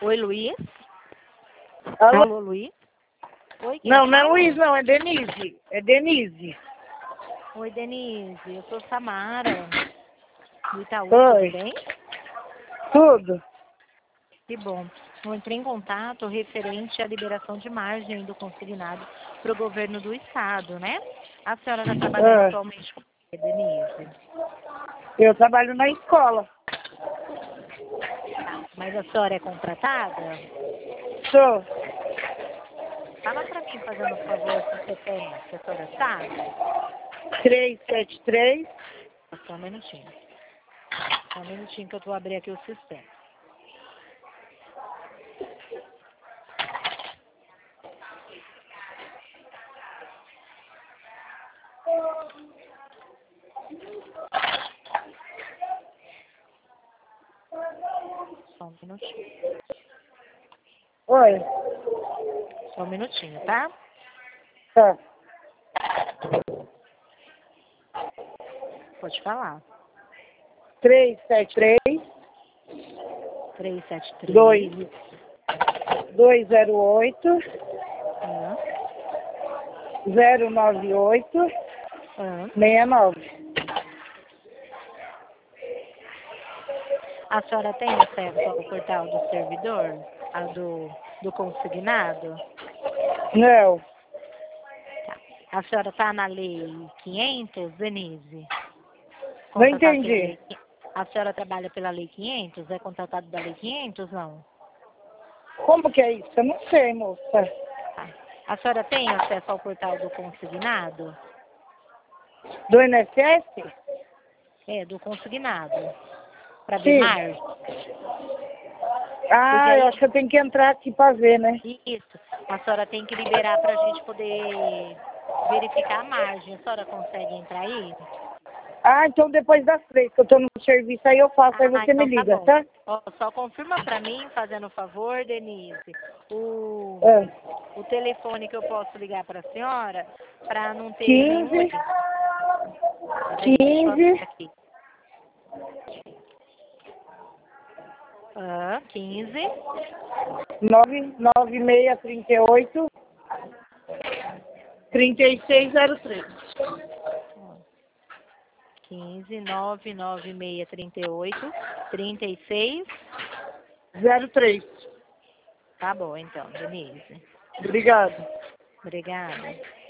Oi, Luiz. Alô? Alô, Luiz. Oi, quem Não, não é fala? Luiz, não, é Denise. É Denise. Oi, Denise. Eu sou Samara, do Itaú, Oi. tudo bem? Tudo? Que bom. Eu entrei em contato referente à liberação de margem do consignado para o governo do estado, né? A senhora está trabalhando Ah, atualmente com o quê, Denise? eu trabalho na escola. Mas a senhora é contratada? Sou. Fala para mim, fazendo um favor, se você tem, se a senhora sabe. 373. Só um minutinho. Só um minutinho que eu vou abrir aqui o sistema. Só um minutinho. Oi. Só um minutinho, tá? Tá. Pode falar. 373 373. 208 Ah, 098 ah. 69. A senhora tem acesso ao portal do servidor? Do consignado? Não. Tá. A senhora está na lei 500, Denise? Não Contratado pela entendi. lei. A senhora trabalha pela lei 500? É contratado da lei 500, não? Como que é isso? Eu não sei, moça. Tá. A senhora tem acesso ao portal do consignado? Do INSS? É, do consignado. Para ver Sim. margem? Porque Ah, eu aí, acho que eu tenho que entrar aqui pra ver, né? isso, a senhora tem que liberar para a gente poder verificar a margem. A senhora consegue entrar aí? Ah, então depois das 3 que eu tô no serviço, aí eu faço, aí você me Então tá liga, bom. tá? Ó, só confirma para mim, fazendo favor, Denise, Ah, o telefone que eu posso ligar para a senhora, para não ter nenhum 15, erro. Peraí, deixa eu abrir 15, aqui. 15, 99638 3603. 15 99638 36. 03. Tá bom, então, Denise. Obrigado. Obrigada.